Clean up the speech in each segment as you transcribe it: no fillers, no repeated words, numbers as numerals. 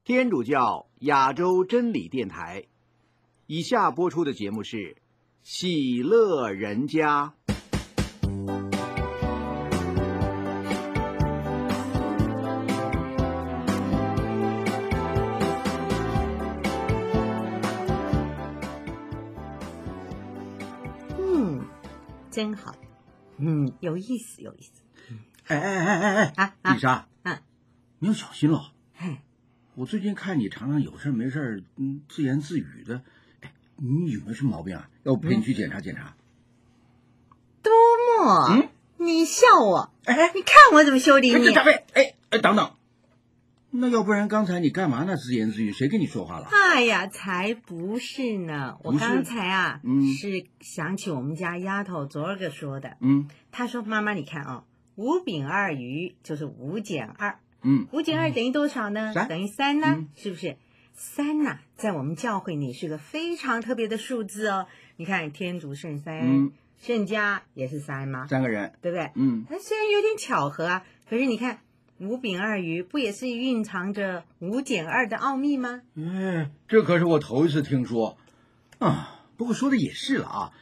天主教亚洲真理电台。以下播出的节目是《喜乐人家》。 真好，有意思，有意思。 丽莎，你要小心了。 哎， 我最近看你常常有事没事自言自语的，你有没有什么毛病啊？要不陪你去检查检查？ 多么，你笑我？你看我怎么修理你？ 大卫，等等。那要不然刚才你干嘛呢？自言自语，谁跟你说话了？ 哎呀，才不是呢！我刚才是想起我们家丫头昨儿个说的。她说：“妈妈，你看啊，5饼2鱼就是5减2。5减2等于多少呢？等于3呢？是不是？3呐，在我们教会里是个非常特别的数字哦。你看，天主圣三，圣家也是3嘛 ，3个人， 对不对？那虽然有点巧合啊，可是你看。5饼2鱼不也是蕴藏着5减2的奥秘吗？ 这可是我头一次听说啊。不过说的也是了啊。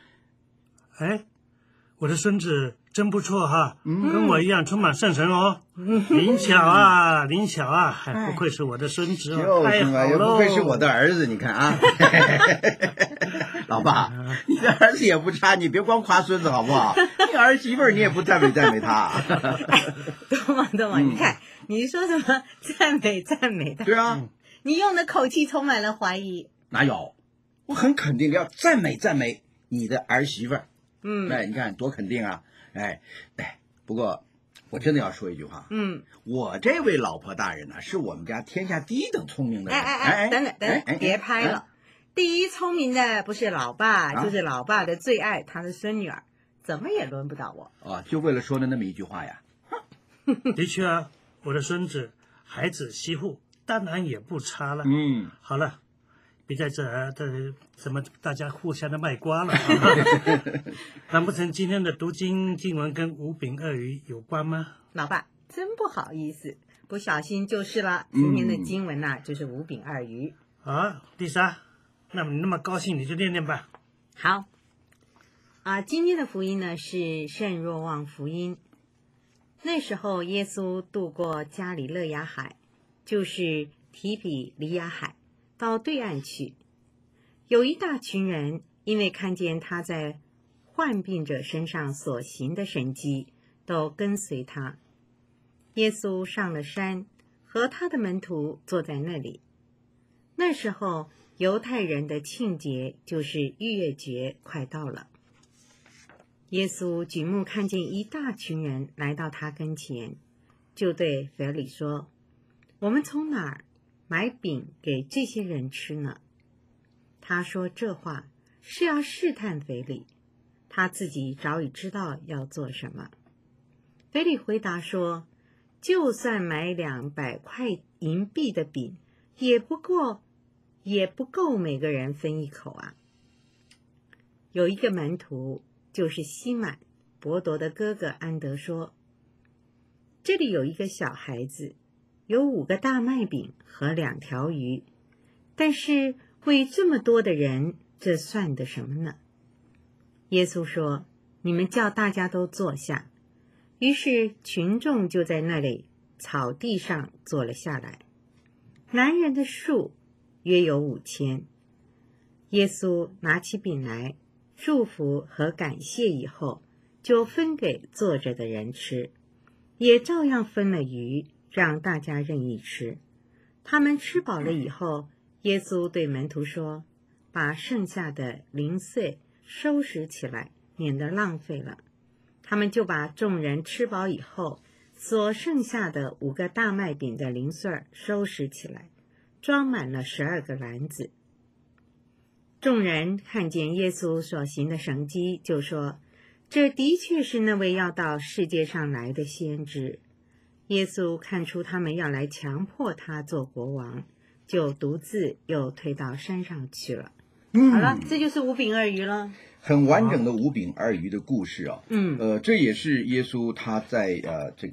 我的孙子真不错哈，跟我一样充满圣神哦。灵巧啊，灵巧啊，不愧是我的孙子哦，太好了， 也不愧是我的儿子，你看啊。老爸，你的儿子也不差，你别光夸孙子好不好？你儿媳妇你也不赞美赞美他。 多么，你看你说什么赞美他？ 对啊， 你用的口气充满了怀疑。 哪有？我很肯定的要赞美你的儿媳妇。你看多肯定啊！不过我真的要说一句话。我这位老婆大人呢，是我们家天下第一等聪明的人。 等等，别拍了。第一聪明的不是老爸，就是老爸的最爱，他的孙女儿，怎么也轮不到我。 就为了说的那么一句话呀。 的确啊，我的孙子孩子媳妇当然也不差了。好了，别在这什么大家互相的卖瓜了。难不成今天的读经文跟5饼2鱼有关吗？ 老爸真不好意思，不小心就是了。今天的经文就是5饼2鱼。 丽莎，那么你那么高兴，你就念念吧。 好今天的福音呢是圣若望福音。那时候耶稣渡过加里肋亚海，就是提比里亚海，到对岸去。有一大群人因为看见他在患病者身上所行的神迹，都跟随他。耶稣上了山，和他的门徒坐在那里。那时候犹太人的庆节，就是逾越节，快到了。耶稣举目看见一大群人来到他跟前，就对腓力说：“我们从哪儿买饼给这些人吃呢？”他说这话是要试探腓力，他自己早已知道要做什么。腓力回答说：“就算买200块银币的饼，也不够每个人分一口啊。”有一个门徒，就是西满伯铎的哥哥安德说：“这里有一个小孩子，有5个大麦饼和2条鱼，但是为这么多的人，这算得什么呢？”耶稣说：“你们叫大家都坐下。”于是群众就在那里草地上坐了下来，男人的数约有5000。耶稣拿起饼来，祝福和感谢以后，就分给坐着的人吃，也照样分了鱼，让大家任意吃。他们吃饱了以后，耶稣对门徒说：“把剩下的零碎收拾起来，免得浪费了。”他们就把众人吃饱以后所剩下的5个大麦饼的零碎收拾起来，装满了12个篮子。众人看见耶稣所行的神迹，就说：“这的确是那位要到世界上来的先知。”耶稣看出他们要来强迫他做国王，就独自又退到山上去了。好了，这就是5饼2鱼了。 很完整的5饼2鱼的故事啊。这也是耶稣他在这个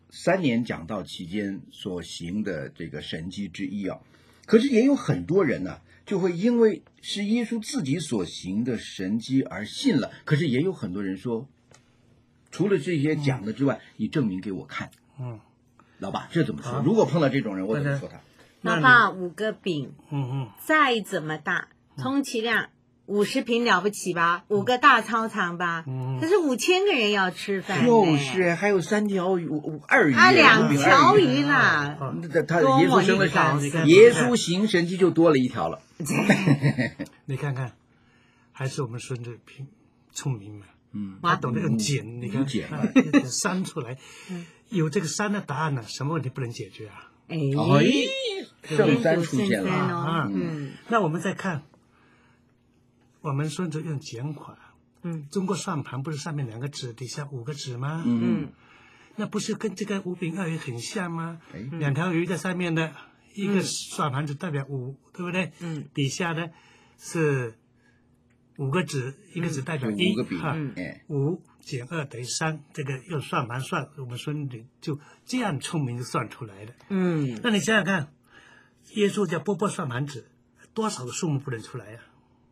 3年讲道期间所行的这个神迹之一啊。可是也有很多人呢，就会因为是耶稣自己所行的神迹而信了。可是也有很多人说，除了这些讲的之外，你证明给我看。老爸，这怎么说？如果碰到这种人，我怎么说他？ 老爸，5个饼，再怎么大，充其量50平了不起吧，5个大操场吧，可是5000个人要吃饭， 就是还有3条鱼，2鱼， 啊，2条鱼啦， 他耶稣生了神，耶稣行神迹就多了1条了。 你看看，还是我们孙子聪明嘛，他懂得用减，你看删出来，有这个删的答案呢，什么问题不能解决啊？ 圣3出现了啊！ 那我们再看，我们孙子用减法，中国算盘不是上面2个子，底下5个子吗？那不是跟这个5饼2鱼很像吗？2条鱼在上面的一个算盘子代表5，对不对？底下呢是5个子，一个子代表1，哈，5减2等于3，这个用算盘算，我们孙子就这样聪明就算出来了。那你想想看，耶稣叫波算盘子，多少个数目不能出来呀？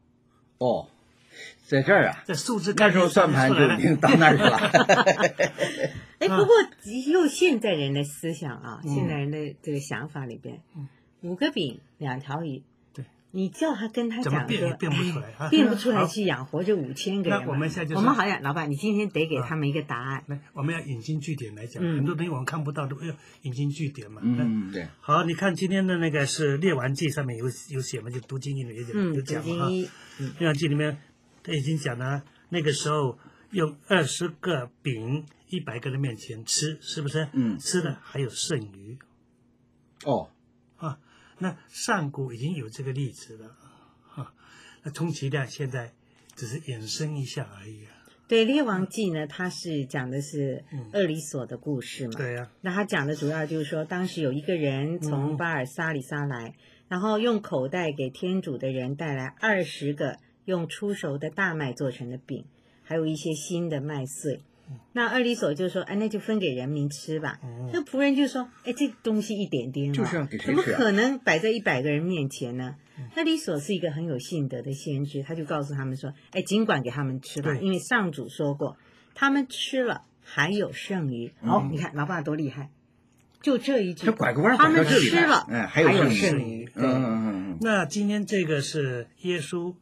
在这儿啊， 在数字那时候算盘就已经到那儿去了。 不过用现代人的思想啊，现代人的这个想法里边，5个饼2条鱼。你叫他跟他讲说， 变不出来啊， 变不出来去养活这5000个人。 那我们现在我们好像老板，你今天得给他们一个答案。 我们要引经据典来讲，很多东西我们看不到，都要引经据典嘛。 对。 好，你看今天的那个是《列王记》上面有写嘛，就读经里面有讲哈。《列王记》里面他已经讲了，那个时候用20个饼100个人面前吃，是不是？吃了还有剩余。那上古已经有这个例子了，那充其量现在只是衍生一下而已啊。 对，《列王记》呢，它是讲的是厄里所的故事嘛。 对呀。 那他讲的主要就是说，当时有一个人从巴尔撒里撒来，然后用口袋给天主的人带来20个用初熟的大麦做成的饼，还有一些新的麦穗。那厄里所就说，那就分给人民吃吧。那仆人就说，这东西一点点， 就是要给谁吃？ 怎么可能摆在100个人面前呢？厄里所是一个很有信德的先知，他就告诉他们说，尽管给他们吃吧，因为上主说过，他们吃了还有剩余。你看老爸多厉害，就这一句， 他拐个弯他们吃了，还有剩余。 那今天这个是耶稣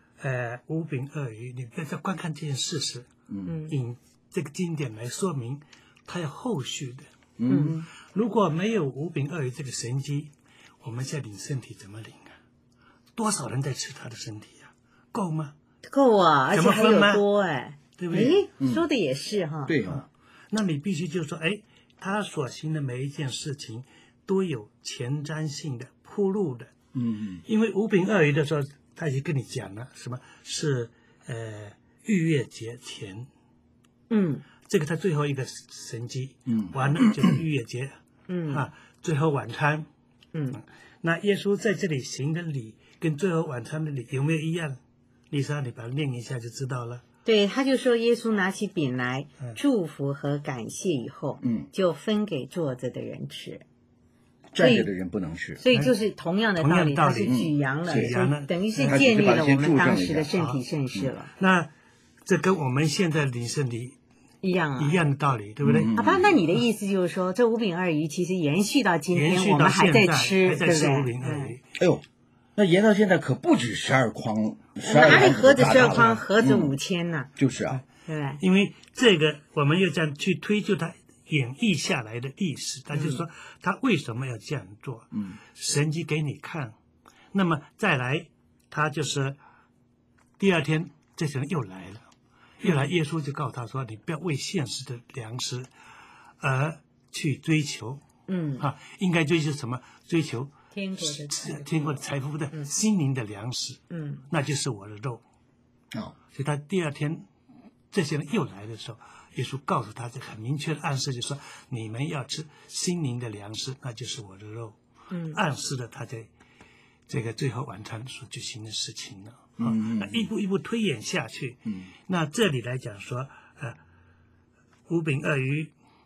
5饼2鱼，你再观看这件事实，引这个经典来说明，它有后续的。如果没有5饼2鱼这个神迹，我们现在领身体怎么领啊？多少人在吃他的身体啊？够吗？ 够啊，而且还有多对不对？ 说的也是哈。 对啊， 那你必须就说，他所行的每一件事情都有前瞻性的铺路的。因为5饼2鱼的时候，他已经跟你讲了，什么是逾越节前。这个他最后一个神迹，完了就是逾越节，最后晚餐，那耶稣在这里行的礼跟最后晚餐的礼有没有一样？丽莎，你把它念一下就知道了。 对，他就说耶稣拿起饼来，祝福和感谢以后，就分给坐着的人吃， 站着的人不能吃。 所以就是同样的道理，他是举扬了，等于是建立了我们当时的圣体圣事了。 那这跟我们现在领圣礼一样的道理，对不对？ 好吧，那你的意思就是说，这5饼2鱼其实延续到今天，我们还在吃，对不对 ？5饼2鱼。 那延到现在可不止12筐， 哪里何止12筐，何止5000呢？ 就是啊， 对不对？ 因为这个我们又这样去推究它演绎下来的历史，他就是说他为什么要这样做？神迹给你看，那么再来，他就是第2天，这些人又来了。耶稣就告诉他说：“你不要为现实的粮食而去追求，应该追求什么？追求天国的财富的心灵的粮食，那就是我的肉。”所以他第2天，这些人又来的时候，耶稣告诉他这很明确的暗示，就是说你们要吃心灵的粮食，那就是我的肉。暗示了他在这个最后晚餐所举行的事情了。那一步一步推演下去。那这里来讲说，5饼2鱼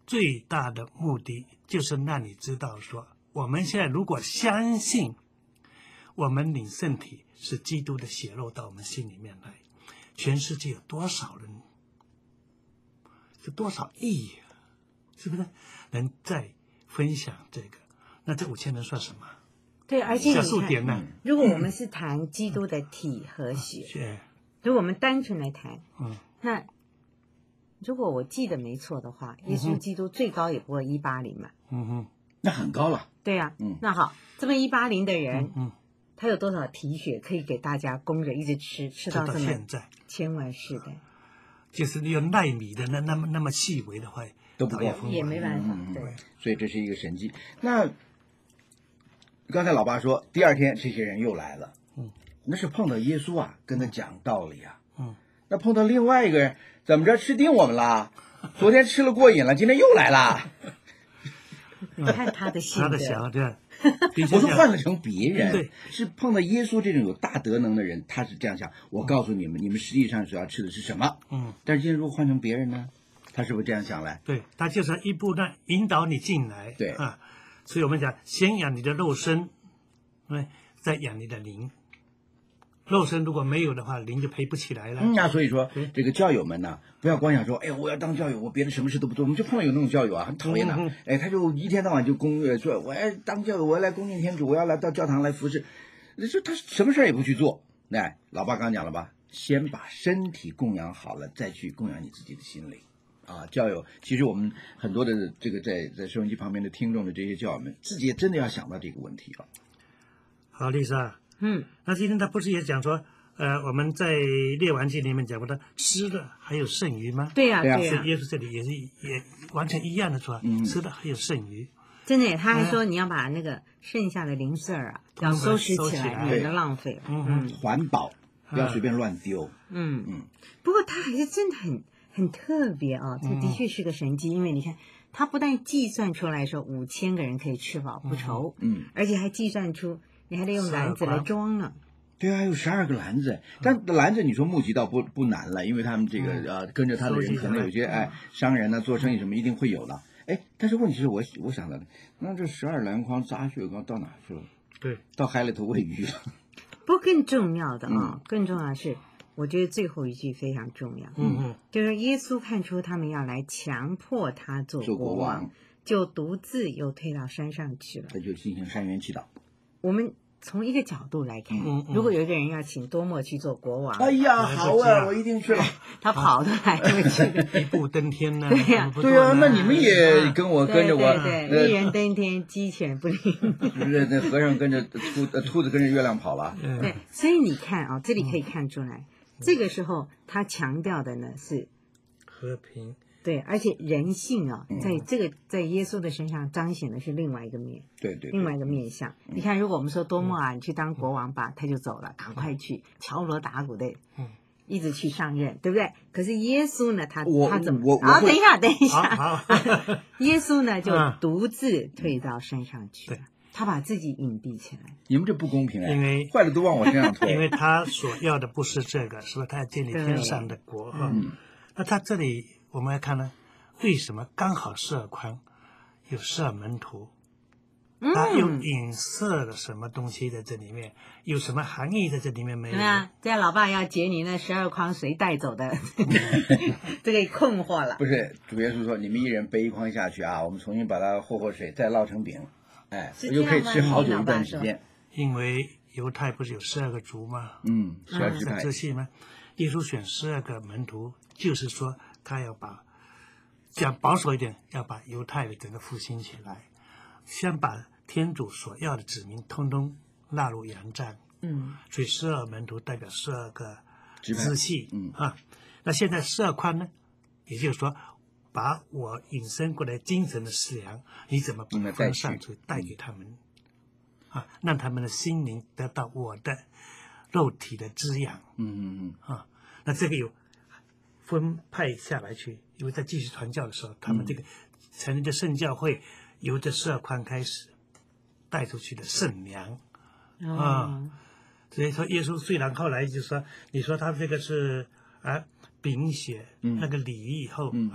最大的目的就是让你知道说，我们现在如果相信我们领圣体是基督的血肉到我们心里面来，全世界有多少人，有多少亿，是不是能再分享这个？那这5000人算什么？ 对，而且小你看数点呢？ 如果我们是谈基督的体和血，如果我们单纯来谈，那如果我记得没错的话，耶稣基督最高也不过180嘛， 那很高了。 对呀，那好，这么180的人，他有多少体血可以给大家供着一直吃到这么现在千万是的， 就是用奈米的那么细微的话都不够， 也没办法，对， 所以这是一个神迹。那刚才老爸说，第二天这些人又来了，那是碰到耶稣啊，跟他讲道理啊，那碰到另外一个人，怎么着吃定我们了？昨天吃了过瘾了，今天又来了。 你看他的性格， 他的想对。 我说换了成别人， 对， 是碰到耶稣这种有大德能的人，他是这样想。我告诉你们，你们实际上所要吃的是什么？但是今天如果换成别人呢，他是不是这样想来？ 对，他就是一步呢引导你进来。 对啊，所以我们讲，先养你的肉身，再养你的灵。肉身如果没有的话，灵就陪不起来了。 那所以说，这个教友们呢，不要光想说，哎，我要当教友，我别的什么事都不做。我们就碰到有那种教友啊，很讨厌的，哎，他就一天到晚就说，我要当教友，我要来恭敬天主，我要来到教堂来服侍，就他什么事也不去做。哎，老爸刚讲了吧，先把身体供养好了，再去供养你自己的心灵。啊，教友，其实我们很多的这个在收音机旁边的听众的这些教友们，自己也真的要想到这个问题了。 好，丽莎。那今天他不是也讲说，我们在列王记里面讲过的，吃的还有剩余吗？ 对呀，对呀。 所以耶稣这里也完全一样的说，吃的还有剩余。 真的，他还说你要把那个剩下的零碎啊，要收拾起来，免得浪费。 环保，不要随便乱丢。 不过他还是真的很特别啊，这的确是个神迹，因为你看。他不但计算出来说5000个人可以吃饱不愁，而且还计算出你还得用篮子来装呢。 对啊，有12个篮子，但篮子你说募集到不难了，因为他们这个跟着他的人可能有些商人呢做生意什么一定会有了。但是问题是我想到的，那这12篮筐杂血糕到哪去了？ 对， 到海里头喂鱼了。 不过更重要的更重要的是。我觉得最后一句非常重要，就是耶稣看出他们要来强迫他做国王，就独自又退到山上去了。 他就进行山园祈祷。 我们从一个角度来看，如果有一个人要请多默去做国王， 哎呀，好啊，我一定去了。 他跑都来不及， 一步登天呢。 对呀， 对啊，那你们也跟着我， 对，一人登天，鸡犬不宁。 那和尚跟着兔子跟着月亮跑了。 对，所以你看啊，这里可以看出来。这个时候，他强调的呢是和平， 对，而且人性啊，在耶稣的身上彰显的是另外一个面， 对， 另外一个面相。你看，如果我们说多默啊，你去当国王吧，他就走了，赶快去敲锣打鼓的，一直去上任，对不对？可是耶稣呢，他怎么？好，等一下，耶稣呢就独自退到山上去了。他把自己隐蔽起来， 你们这不公平因为坏的都往我身上推。 因为他所要的不是这个，是吧？他要建立天上的国哈。那他这里我们来看呢，为什么刚好12筐有12门徒？他又影射了什么东西在这里面？有什么含义在这里面没有？ 对啊，这样老爸要解你那12筐谁带走的，这个困惑了。 不是，主耶稣说你们一人背1筐下去啊，我们重新把它和水，再烙成饼。又可以吃好久一段时间。 因为犹太不是有12个族吗 ？12支派支系吗？耶稣选12个门徒，就是说他要把讲保守一点，要把犹太的整个复兴起来，先把天主所要的子民通通纳入羊帐。所以12门徒代表12个支系。那现在12筐呢，也就是说。把我引申过来精神的食粮，你怎么把它分上去带给他们让他们的心灵得到我的肉体的滋养。那这个有分派下来去，因为在继续传教的时候，他们这个成立的圣教会由这12筐开始带出去的圣粮所以说耶稣虽然后来就说，你说他这个是饼血那个礼以后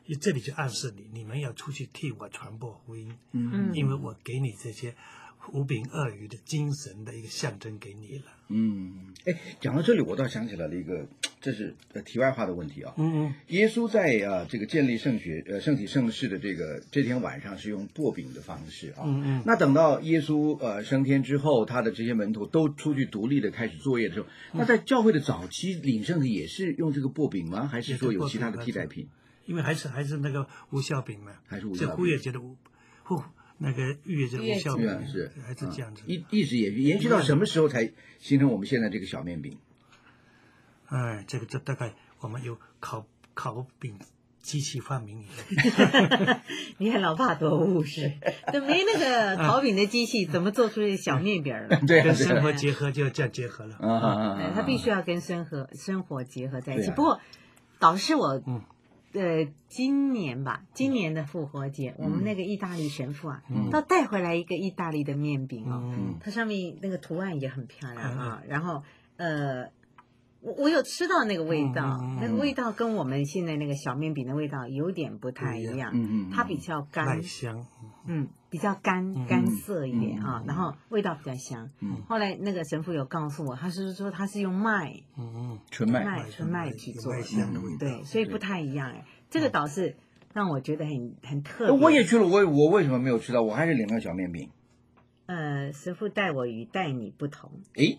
这里就暗示你们要出去替我传播福音，因为我给你这些五饼二鱼的精神的一个象征给你了。 讲到这里，我倒想起来了一个，这是题外话的问题啊。耶稣在这个建立圣体圣事的这天晚上是用擘饼的方式啊。那等到耶稣升天之后，他的这些门徒都出去独立的开始作业的时候，那在教会的早期领圣体也是用这个擘饼吗？还是说有其他的替代品？ 因为还是那个无酵饼嘛， 还是无酵饼。 这逾越节的那个逾越节的无酵饼是还是这样子， 一直延续到什么时候才形成我们现在这个小面饼？ 这大概我们有烤饼机器发明以后。 你看老爸多务实，都没那个烤饼的机器，怎么做出小面饼了？ 对， 跟生活结合就要这样结合了。 他必须要跟生活结合在一起。不过，导师我。今年的复活节，我们那个意大利神父啊，倒带回来一个意大利的面饼哦，它上面那个图案也很漂亮啊。然后我有吃到那个味道，那个味道跟我们现在那个小面饼的味道有点不太一样，它比较干， 香， 比较干涩一点啊，然后味道比较香。后来那个神父有告诉我，他是说他是用麦， 纯麦去做的，对，所以不太一样哎。这个倒是让我觉得很特别。 我也去了，我为什么没有吃到？我还是领了小面饼。 师父待我与待你不同。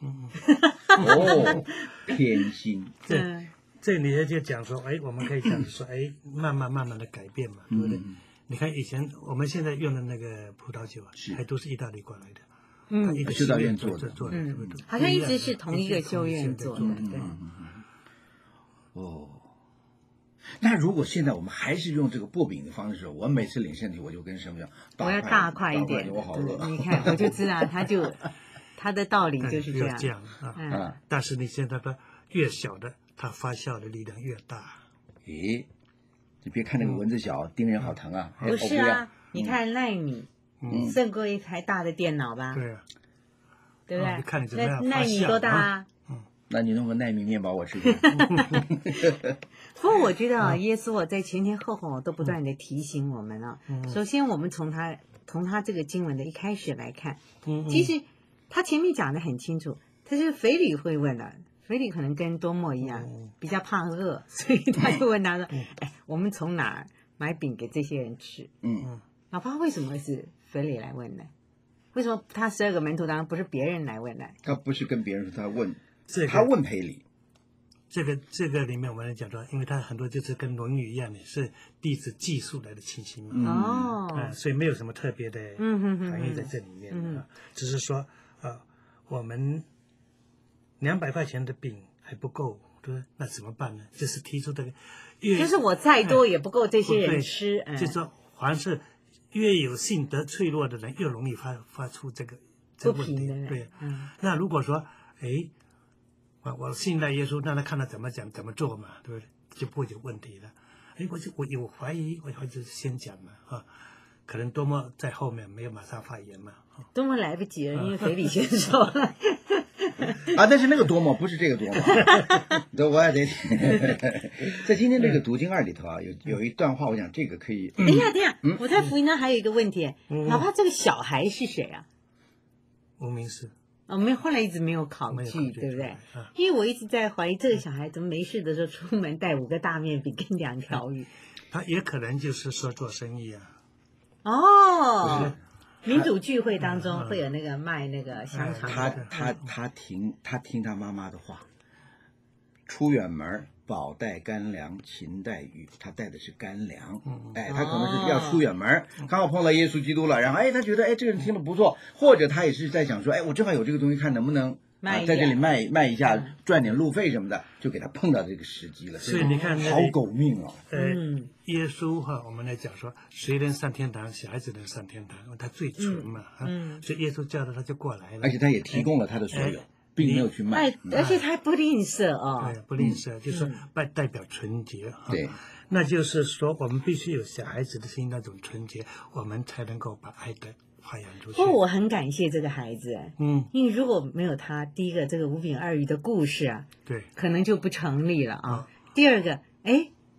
偏心。 这里就讲说，我们可以这样子说，慢慢的改变嘛，对不对？你看以前我们现在用的那个葡萄酒啊，还都是意大利过来的，一个修道院做的， 好像一直是同一个修院做的，对。 那如果现在我们还是用这个擘饼的方式，我每次领圣体我就跟神父讲， 我要大块一点， 我好饿。 你看，我就知道他的道理就是这样。 这样啊，但是你现在的越小的，它发酵的力量越大。 你别看那个蚊子小，叮人好疼啊！ 不是啊，你看奈米，胜过一台大的电脑吧？ 对啊， 对不对？ 看你怎么样那奈米多大啊？ 那你弄个奈米面包我吃吃。 不过我觉得耶稣在前前后后都不断的提醒我们啊。首先，我们从他这个经文的一开始来看，其实他前面讲的很清楚，他是腓利会问的。腓利可能跟多默一样，比较怕饿，所以他就问他说：“我们从哪儿买饼给这些人吃？”老爸为什么是腓利来问呢？为什么他12个门徒当中不是别人来问呢？ 他不是跟别人说，他问腓利。 这个里面我们讲说，因为他很多就是跟《论语》一样的，是弟子记述来的情形嘛。所以没有什么特别的含义在这里面只是说我们200块钱的饼还不够，对不对？那怎么办呢？就是提出这个， 就是我再多也不够这些人吃。 就是说，好像是越有性德脆弱的人，越容易发出这个问题。对，那如果说，我信赖耶稣，让他看他怎么讲怎么做嘛，对不对？就不会有问题了。我有怀疑，我就先讲嘛可能多么在后面没有马上发言嘛。 多么来不及了，因为腓利先说了。 但是那个多么不是这个多么，我也得在今天这个读经2里头啊，有一段话，我想这个可以。 等一下，我在福音呢还有一个问题，哪怕这个小孩是谁啊？ 无名氏。 我们后来一直没有考据，对不对？因为我一直在怀疑这个小孩怎么没事的时候出门带5个大面饼跟2条鱼。 他也可能就是说做生意啊。 民主聚会当中会有那个卖那个香肠的。 他听他妈妈的话，出远门宝带干粮，勤带鱼，他带的是干粮。他可能是要出远门，刚好碰到耶稣基督了，然后他觉得这个人听得不错，或者他也是在想说，我正好有这个东西，看能不能在这里卖一下，赚点路费什么的，就给他碰到这个时机了。 所以你看， 好狗命哦。 耶稣我们来讲说，谁能上天堂？小孩子能上天堂，因为他最纯嘛。所以耶稣叫他就过来了， 而且他也提供了他的所有。并没有去卖， 而且他还不吝啬对，不吝啬，就是代表纯洁对， 那就是说，我们必须有小孩子的心那种纯洁，我们才能够把爱的发扬出去。 不过我很感谢这个孩子，因为如果没有他，第一个这个5饼2鱼的故事啊， 对， 可能就不成立了啊。第二个，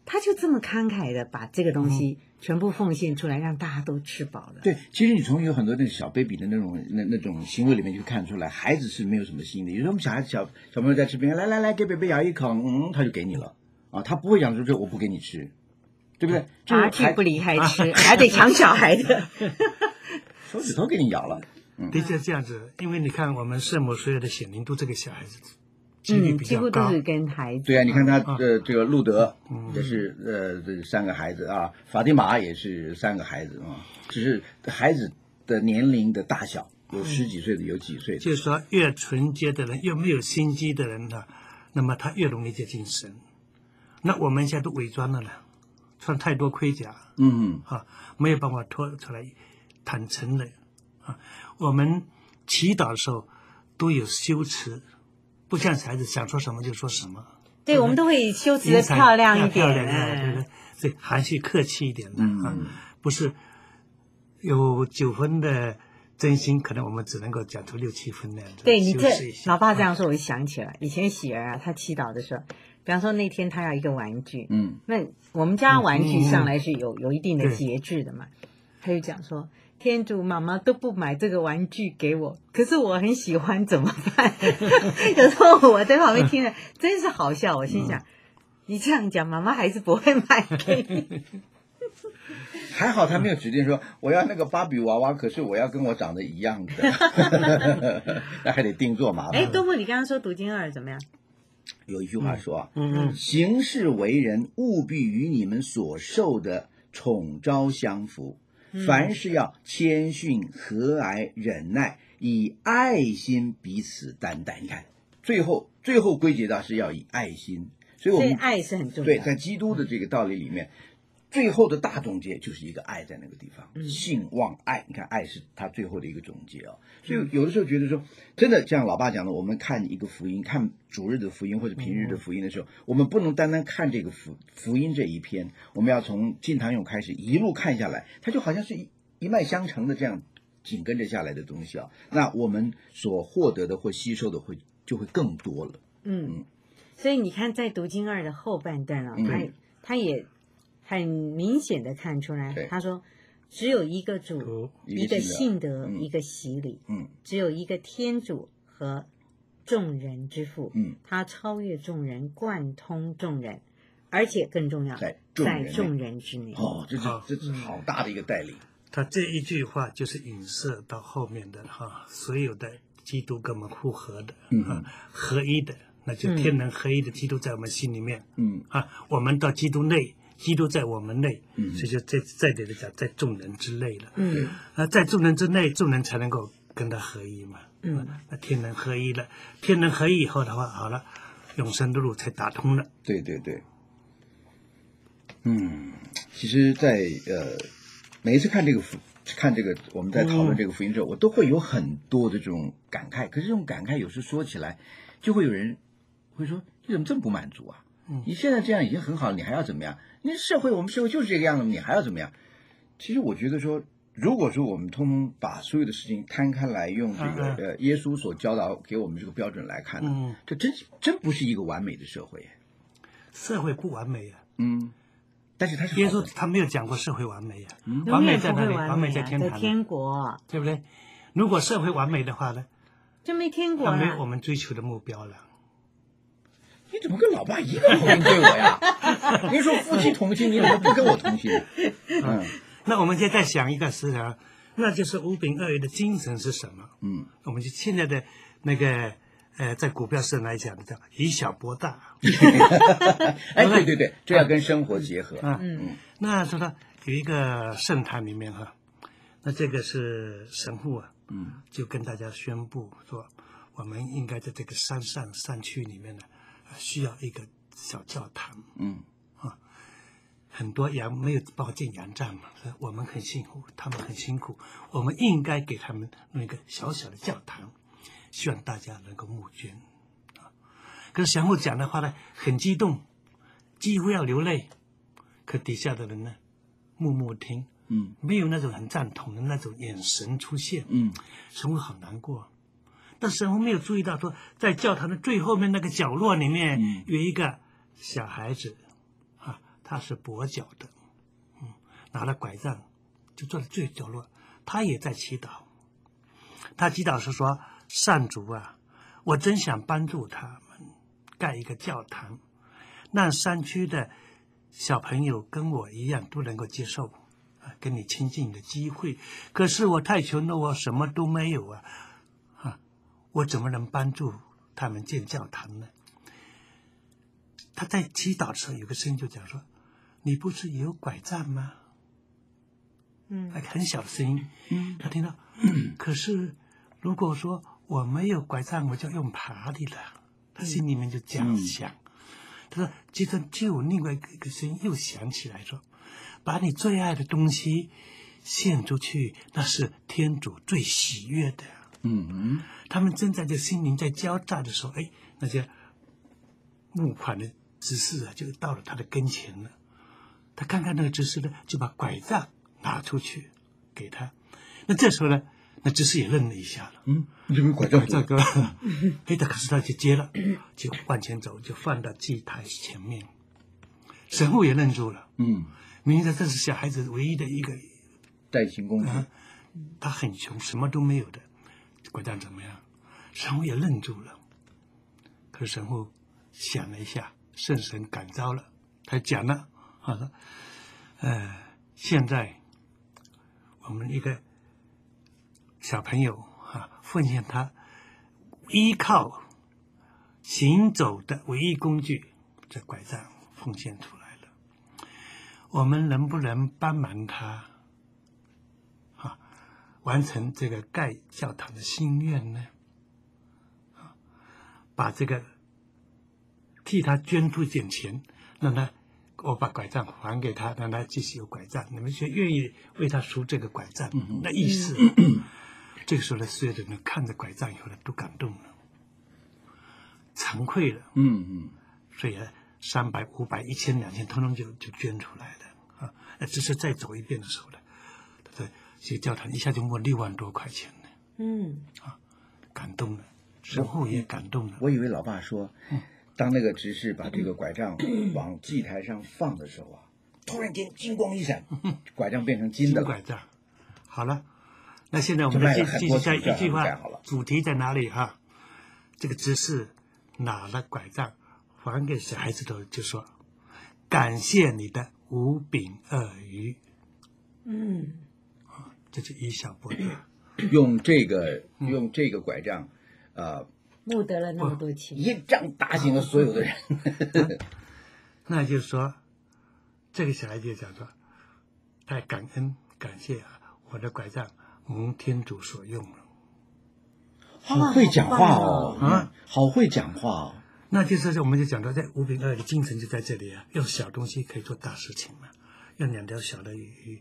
他就这么慷慨的把这个东西全部奉献出来，让大家都吃饱了。 对，其实你从有很多那个小 baby 的那种行为里面就看出来，孩子是没有什么心的。有时候我们小孩子小朋友在吃饼干，来给 baby 咬一口，他就给你了啊，他不会讲说这我不给你吃，对不对？ 拔去不离开吃，还得抢小孩的， 手指头给你咬了。 的确这样子，因为你看我们圣母所有的显灵都这个小孩子。几率比较高， 几乎都是跟孩子。 对啊，你看他这个路德也是这3个孩子啊，法蒂玛也是3个孩子啊，只是孩子的年龄的大小，有10几岁的，有几岁的。 就是说，越纯洁的人，越没有心机的人呢，那么他越容易接近神。那我们现在都伪装了呢，穿太多盔甲，没有办法脱出来坦诚的啊。我们祈祷的时候都有修辞。不像小孩子想说什么就说什么， 对，我们都会修辞的漂亮一点， 对不对？所以含蓄客气一点的不是有9分的真心，可能我们只能够讲出6、7分那样子。 对你这老爸这样说，我就想起来，以前喜儿啊，他祈祷的时候，比方说那天他要一个玩具，那我们家玩具上来是有一定的节制的嘛，他就讲说。天主，妈妈都不买这个玩具给我，可是我很喜欢，怎么办？有时候我在旁边听了，真是好笑。我心想，你这样讲，妈妈还是不会买给你。 还好他没有指定说我要那个芭比娃娃，可是我要跟我长得一样的，那还得定做麻烦。 多木，你刚刚说读经2怎么样？ 有一句话说啊，行事为人务必与你们所受的宠招相符。凡事要谦逊、和蔼、忍耐，以爱心彼此担待。你看，最后归结到是要以爱心，所以爱是很重要的。 对，在基督的这个道理里面，最后的大总结就是一个爱在那个地方，信望爱。你看，爱是他最后的一个总结啊。所以有的时候觉得说，真的像老爸讲的，我们看一个福音，看主日的福音或者平日的福音的时候，我们不能单单看这个福音这一篇，我们要从金堂勇开始一路看下来，它就好像是一脉相承的这样紧跟着下来的东西啊。那我们所获得的或吸收的就会更多了。 所以你看，在读经2的后半段啊，他也很明显的看出来，他说只有一个主，一个信德，一个洗礼，只有一个天主和众人之父，他超越众人，贯通众人，而且更重要，在众人之内。 这是好大的一个带领。 他这一句话就是影射到后面的所有的基督跟我们互合的，合一的，那就天人合一的基督在我们心里面，我们到基督内。基督在我们内，所以就再得讲，在众人之内了。在众人之内，众人才能够跟他合一嘛。那天人合一了，天人合一以后的话，好了，永生的路才打通了。 对。其实在，每一次看这个我们在讨论这个福音之后，我都会有很多的这种感慨。可是这种感慨有时说起来，就会有人会说：“你怎么这么不满足啊？你现在这样已经很好了，你还要怎么样？我们社会就是这个样子，你还要怎么样？”其实我觉得说，如果说我们通通把所有的事情摊开来，用这个耶稣所教导给我们这个标准来看呢，这真不是一个完美的社会。 社会不完美呀。 但是他是耶稣他没有讲过社会完美呀。完美在哪里？完美在天堂， 在天国， 对不对？如果社会完美的话呢， 就没天国了， 没有我们追求的目标了。 你怎么跟老爸一个口音对我呀？您说夫妻同心，你怎么不跟我同心？ 那我们就再想一个思想，那就是五饼二鱼的精神是什么？我们就现在的那个在股票市来讲的叫以小博大。 对，这要跟生活结合。 那说到有一个圣坛里面那这个是神父就跟大家宣布说，我们应该在这个山区里面呢，需要一个小教堂。很多羊没有办法建羊站嘛，我们很辛苦，他们很辛苦，我们应该给他们弄一个小小的教堂，希望大家能够募捐。可是神父讲的话呢，很激动，几乎要流泪，可底下的人呢，默默听，没有那种很赞同的那种眼神出现，神父好难过。但神父没有注意到说，在教堂的最后面那个角落里面有一个小孩子他是跛脚的，拿了拐杖就坐在最角落，他也在祈祷。他祈祷是说：上主啊，我真想帮助他们盖一个教堂，让山区的小朋友跟我一样都能够接受跟你亲近的机会。可是我太穷了，我什么都没有我怎么能帮助他们建教堂呢？他在祈祷的时候，有个声音就讲说：你不是有拐杖吗？很小的声音，他听到。可是如果说我没有拐杖，我就用爬的了。他心里面就这样想。他说，接着就有另外一个声音又响起来说：把你最爱的东西献出去，那是天主最喜悦的。他们正在这心灵在交战的时候，那些募款的执事就到了他的跟前了。他看看那个执事呢，就把拐杖拿出去给他。那这时候呢，那执事也愣了一下了。 这个拐杖哥，可是他就接了，就往前走，就放到祭台前面。神父也愣住了。明明这是小孩子唯一的一个代行工具。 他很穷，什么都没有的，拐杖怎么样？神父也愣住了。可是神父想了一下，圣神感召了，他讲了，说：现在我们一个小朋友奉献他依靠行走的唯一工具，这拐杖奉献出来了。我们能不能帮忙他完成这个盖教堂的心愿呢？把这个替他捐出一点钱，让他我把拐杖还给他，让他继续有拐杖。你们愿意为他赎这个拐杖？那意思，这个时候呢，所有的人看着拐杖以后呢，都感动了，惭愧了。所以300、500、1000、2000，通通就捐出来了只是再走一遍的时候呢，这个教堂一下就募6万多块钱了。感动了，神父也感动了。 我以为老爸说，当那个执事把这个拐杖往祭台上放的时候突然间金光一闪，拐杖变成金的了。 拐杖，好了，那现在我们继续下一句话，主题在哪里这个执事拿了拐杖还给小孩子的，就说：感谢你的5饼2鱼。这是以小博大， 用这个拐杖募得了那么多钱， 一杖打醒了所有的人。 那就是说，这个小孩就讲说，太感恩感谢我的拐杖蒙天主所用了。 好会讲话哦，好会讲话哦。 那就是我们就讲到，在5饼2鱼的精神就在这里用小东西可以做大事情嘛，用2条小的鱼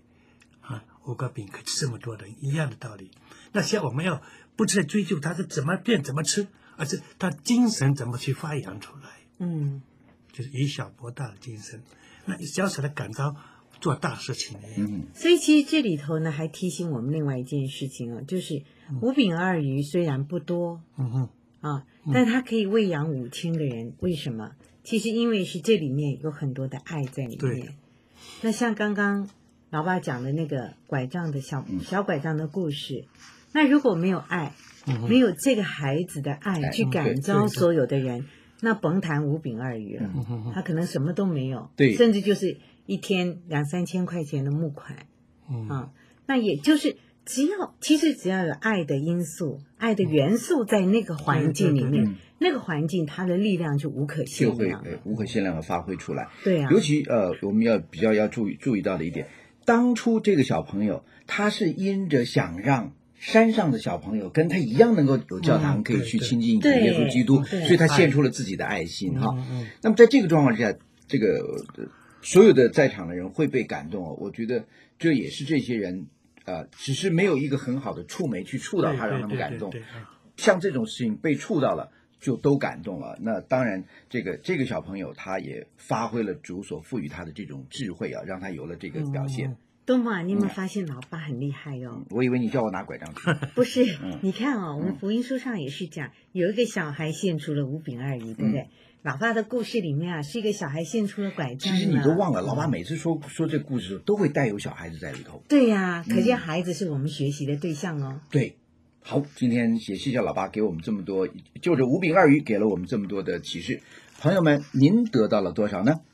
5个饼可以吃这么多人，一样的道理。那现在我们要不是在追究它是怎么变怎么吃，而是他精神怎么去发扬出来。就是以小博大的精神，那小小的感召做大事情。 所以其实这里头呢，还提醒我们另外一件事情就是5饼2鱼虽然不多，但它可以喂养5000个人。为什么？其实因为是这里面有很多的爱在里面。那像刚刚老爸讲的那个拐杖的小拐杖的故事，那如果没有爱，没有这个孩子的爱去感召所有的人，那甭谈5饼2鱼了，他可能什么都没有，甚至就是一天2、3千块钱的募款，那也就是只要有爱的因素、爱的元素在那个环境里面，那个环境它的力量就无可限量， 就会无可限量的发挥出来。 对啊， 尤其我们要注意到的一点，当初这个小朋友他是因着想让山上的小朋友跟他一样能够有教堂可以去亲近耶稣基督，所以他献出了自己的爱心那么在这个状况之下，这个所有的在场的人会被感动我觉得这也是这些人只是没有一个很好的触媒去触到他，让他们感动。像这种事情被触到了，就都感动了。那当然，这个小朋友他也发挥了主所赋予他的这种智慧让他有了这个表现。 东妈，你有没有发现老爸很厉害哦？ 我以为你叫我拿拐杖去。 不是，你看哦，我们福音书上也是讲，有一个小孩献出了5饼2鱼，对不对？老爸的故事里面啊，是一个小孩献出了拐杖。 其实你都忘了，老爸每次说这故事都会带有小孩子在里头。 对呀，可见孩子是我们学习的对象哦。 对，好，今天也谢谢老爸给我们这么多，就这5饼2鱼给了我们这么多的启示。朋友们，您得到了多少呢？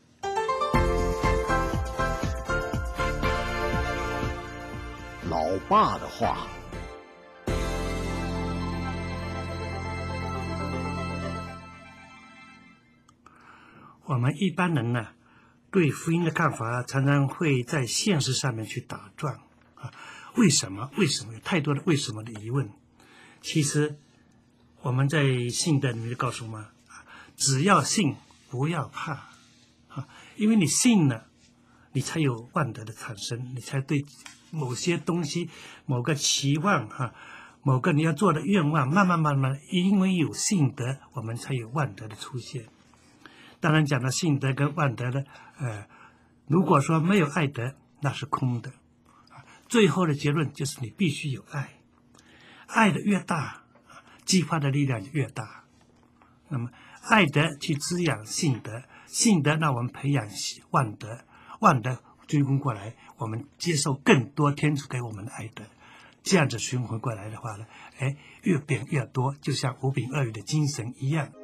老爸的话。 我们一般人呢，对福音的看法常常会在现实上面去打转啊。为什么有太多的为什么的疑问？其实我们在信的里面就告诉我们，只要信，不要怕啊，因为你信了，你才有万德的产生，你才对某些东西、某个期望某个你要做的愿望，慢慢，因为有信德，我们才有万德的出现。当然讲到信德跟万德的，如果说没有爱德，那是空的。最后的结论就是你必须有爱，爱的越大，激发的力量就越大。那么爱德去滋养信德，信德让我们培养万德，万德追踪过来，我们接受更多天主给我们的爱德，这样子循环过来的话呢，越变越多，就像5饼2鱼的精神一样。